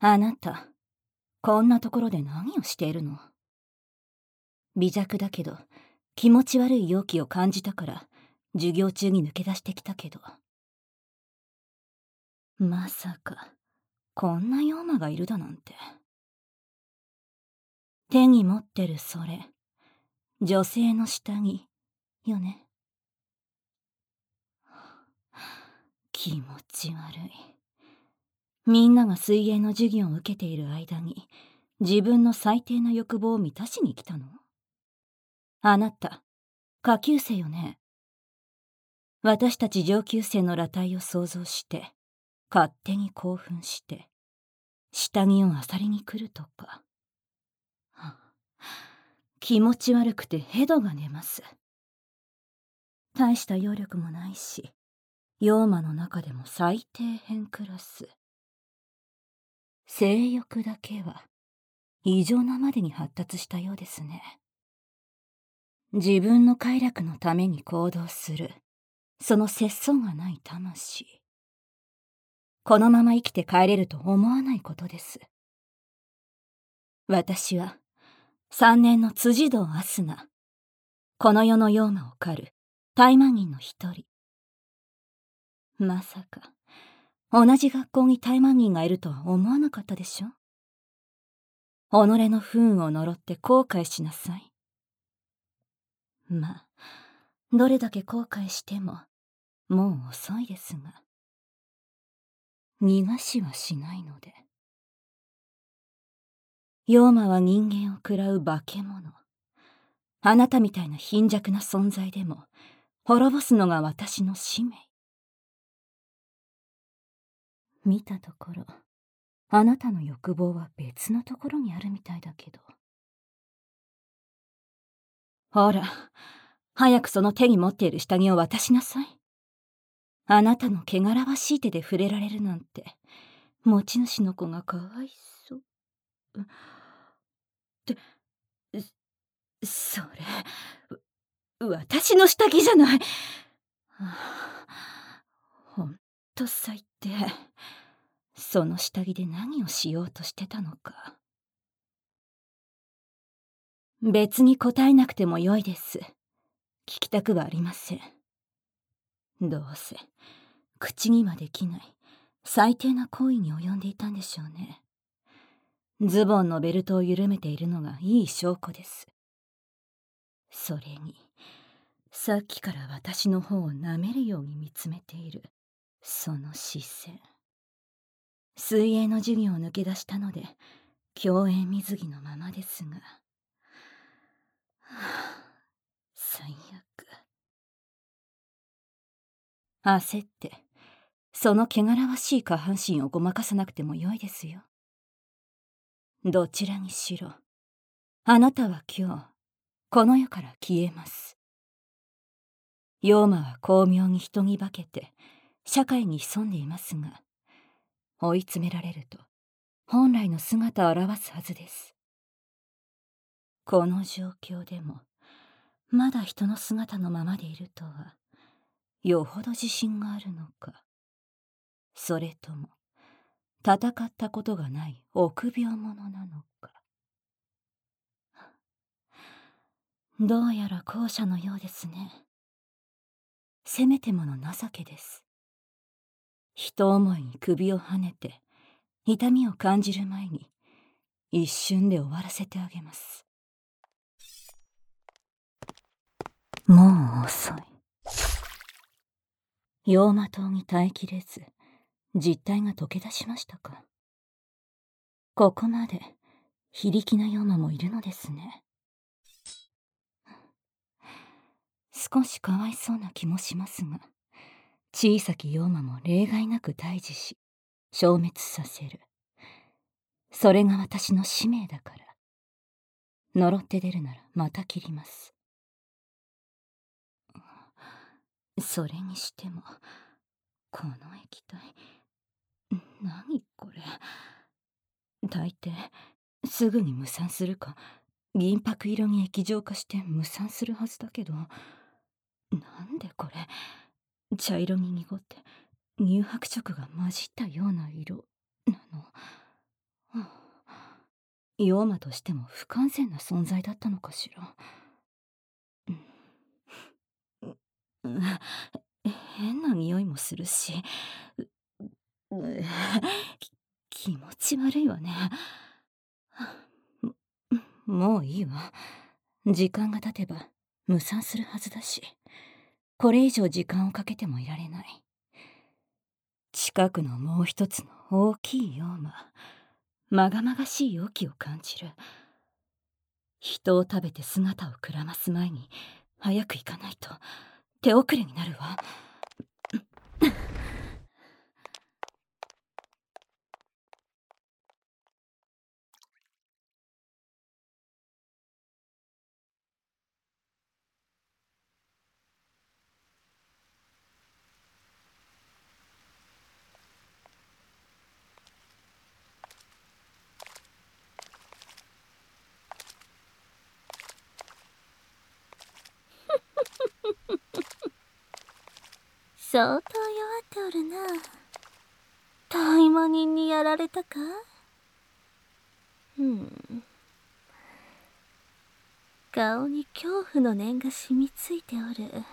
あなた、こんなところで何をしているの？微弱だけど、気持ち悪い容器を感じたから、授業中に抜け出してきたけど。まさか、こんな妖魔がいるだなんて。手に持ってるそれ、女性の下着、よね。気持ち悪い。みんなが水泳の授業を受けている間に、自分の最低な欲望を満たしに来たの？あなた、下級生よね。私たち上級生の裸体を想像して、勝手に興奮して、下着を漁りに来るとか。気持ち悪くてヘドが出ます。大した揚力もないし、妖魔の中でも最底辺クラス。性欲だけは異常なまでに発達したようですね。自分の快楽のために行動する、その節操がない魂。このまま生きて帰れると思わないことです。私は三年の辻堂明日菜、この世の妖魔を狩る大魔人の一人。まさか同じ学校に大魔人がいるとは思わなかったでしょ？己の不運を呪って後悔しなさい。まあ、どれだけ後悔してももう遅いですが、逃がしはしないので。妖魔は人間を喰らう化け物。あなたみたいな貧弱な存在でも滅ぼすのが私の使命。見たところ、あなたの欲望は別のところにあるみたいだけど。ほら、早くその手に持っている下着を渡しなさい。あなたの汚らわしい手で触れられるなんて、持ち主の子がかわいそう。ってそれ、私の下着じゃない。ほんと最低。その下着で何をしようとしてたのか。別に答えなくてもよいです。聞きたくはありません。どうせ、口にはできない最低な行為に及んでいたんでしょうね。ズボンのベルトを緩めているのがいい証拠です。それに、さっきから私の方を舐めるように見つめている、その視線。水泳の授業を抜け出したので、競泳水着のままですが。最悪。焦って、その汚らわしい下半身をごまかさなくてもよいですよ。どちらにしろ、あなたは今日、この世から消えます。妖魔は巧妙に人に化けて、社会に潜んでいますが、追い詰められると、本来の姿を現すはずです。この状況でも、まだ人の姿のままでいるとは、よほど自信があるのか、それとも、戦ったことがない臆病者なのか。どうやら後者のようですね。せめてもの情けです。人思いに首をはねて、痛みを感じる前に、一瞬で終わらせてあげます。もう遅い。妖魔島に耐えきれず、実態が溶け出しましたか。ここまで非力な妖魔もいるのですね。少しかわいそうな気もしますが、小さき妖魔も例外なく退治し、消滅させる。それが私の使命だから。呪って出るならまた切ります。それにしても、この液体、何これ。大抵、すぐに無酸するか、銀箔色に液状化して無酸するはずだけど、なんでこれ、茶色に濁って乳白色が混じったような色なの。 妖魔としても不完全な存在だったのかしら。うん、変な匂いもするし、うう気持ち悪いわね。もういいわ。時間が経てば無産するはずだし、これ以上時間をかけてもいられない。近くのもう一つの大きい妖魔、まがまがしい妖気を感じる。人を食べて姿をくらます前に早く行かないと手遅れになるわ。 相当弱っておるな。大魔人にやられたか？顔に恐怖の念が染みついておる。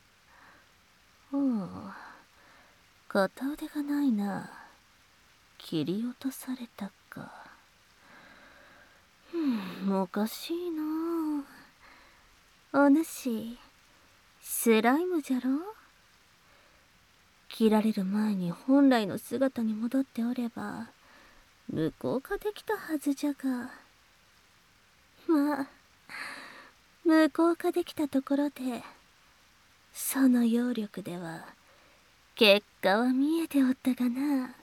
片腕がないな。切り落とされたか。おかしいな。お主、スライムじゃろ？切られる前に本来の姿に戻っておれば無効化できたはずじゃが。まあ、無効化できたところでその妖力では結果は見えておったがな。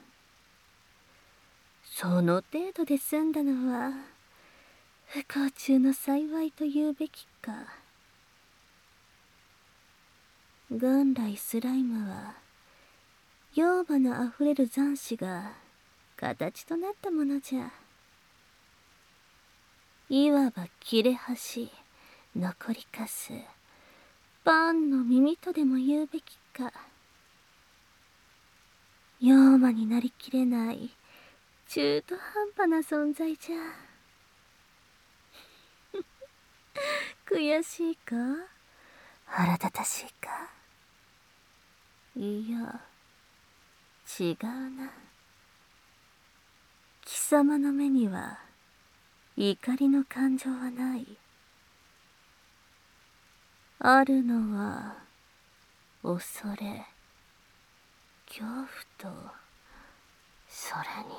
その程度で済んだのは不幸中の幸いと言うべきか。元来スライムは妖魔のあふれる残滓が形となったものじゃ。いわば切れ端、残りかす、パンの耳とでも言うべきか。妖魔になりきれない中途半端な存在じゃ。悔しいか？腹立たしいか？いや、違うな。貴様の目には怒りの感情はない。あるのは恐れ、恐怖と、そ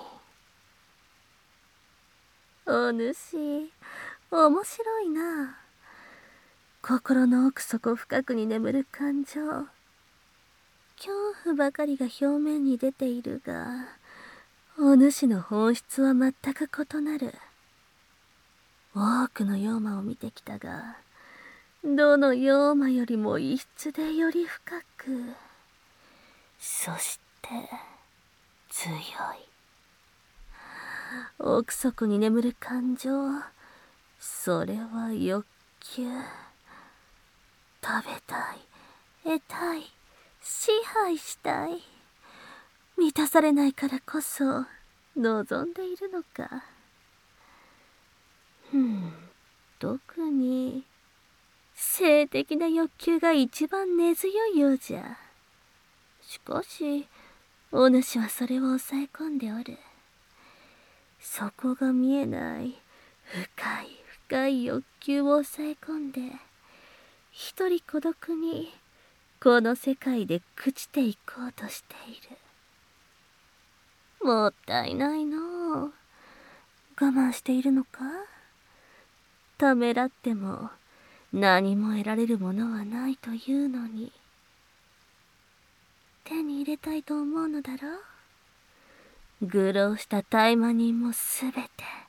れに。お主、面白いな。心の奥底深くに眠る感情、恐怖ばかりが表面に出ているが、お主の本質は全く異なる。多くの妖魔を見てきたが、どの妖魔よりも異質でより深く、そして強い。奥底に眠る感情、それは欲求。食べたい、得たい、支配したい。満たされないからこそ望んでいるのか。特に性的な欲求が一番根強いようじゃ。しかしお主はそれを抑え込んでおる。そこが見えない深い深い欲求を抑え込んで、一人孤独にこの世界で朽ちていこうとしている。もったいないのう。我慢しているのか？ためらっても何も得られるものはないというのに。手に入れたいと思うのだろう。愚弄した大魔人もすべて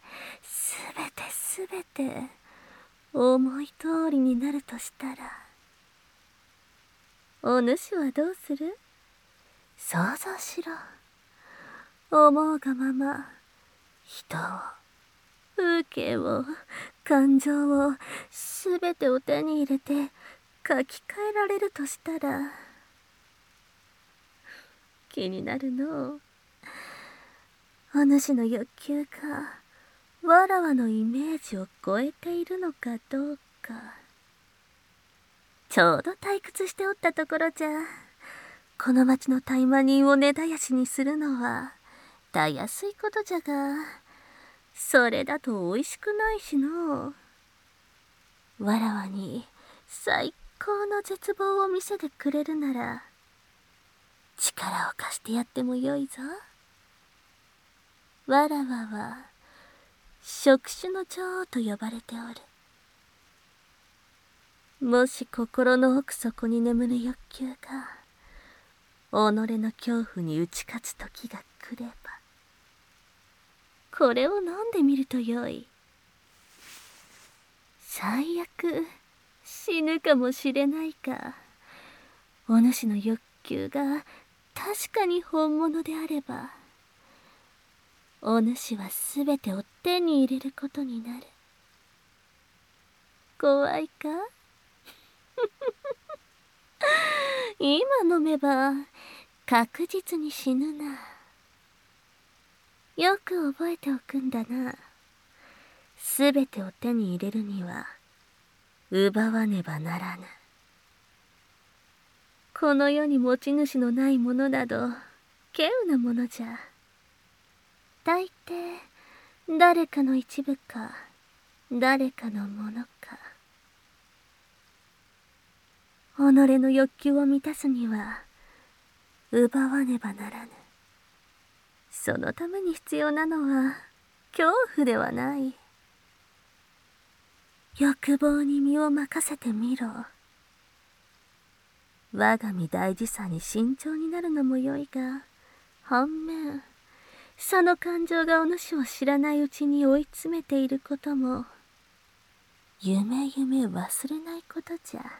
思い通りになるとしたら、お主はどうする？想像しろ。思うがまま人を、風景を、感情をすべてを手に入れて書き換えられるとしたら、気になるのう。お主の欲求がわらわのイメージを超えているのかどうか。ちょうど退屈しておったところじゃ。この町の大麻人を根絶やしにするのはたやすいことじゃが、それだとおいしくないしのう。わらわに最高の絶望を見せてくれるなら、力を貸してやってもよいぞ。わらわは触手の女王と呼ばれておる。もし心の奥底に眠る欲求が己の恐怖に打ち勝つ時が来れば、これを飲んでみるとよい。最悪死ぬかもしれないが、お主の欲求が確かに本物であれば、お主はすべてを手に入れることになる。怖いか？今飲めば確実に死ぬな。よく覚えておくんだな。すべてを手に入れるには奪わねばならぬ。この世に持ち主のないものなど稀有なものじゃ。大抵誰かの一部か誰かのものか。己の欲求を満たすには奪わねばならぬ。そのために必要なのは恐怖ではない。欲望に身を任せてみろ。我が身大事さに慎重になるのもよいが、反面その感情がお主を知らないうちに追い詰めていることも夢忘れないことじゃ。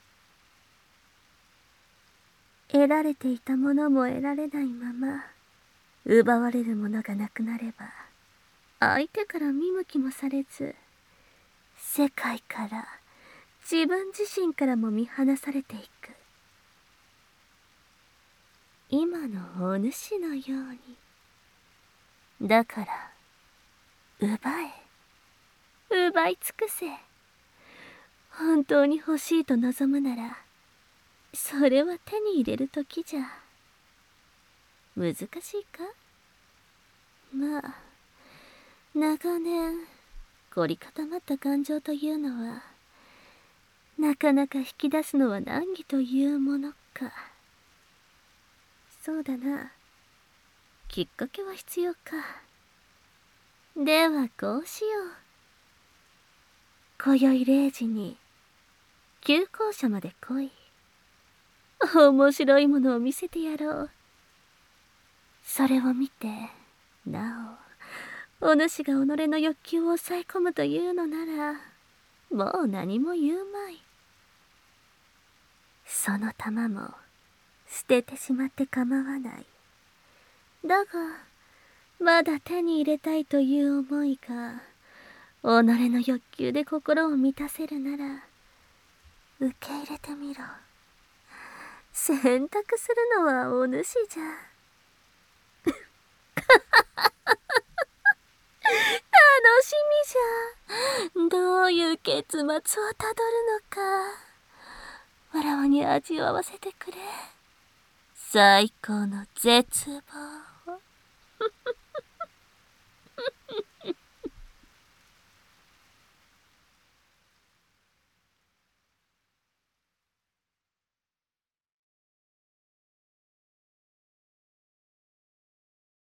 得られていたものも得られないまま、奪われるものがなくなれば、相手から見向きもされず、世界から自分自身からも見放されていく。今のお主のように。だから奪い尽くせ。本当に欲しいと望むなら、それは手に入れる時じゃ。難しいか？まあ長年凝り固まった感情というのは、なかなか引き出すのは難儀というものか。そうだな。きっかけは必要か。ではこうしよう。今宵0時に旧校舎まで来い。面白いものを見せてやろう。それを見て、なお主が己の欲求を抑え込むというのなら、もう何も言うまい。その玉も捨ててしまって構わない。だがまだ手に入れたいという思いが己の欲求で心を満たせるなら、受け入れてみろ。選択するのはお主じゃ。楽しみじゃ。どういう結末をたどるのか、わらわに味わわせてくれ。最高の絶望。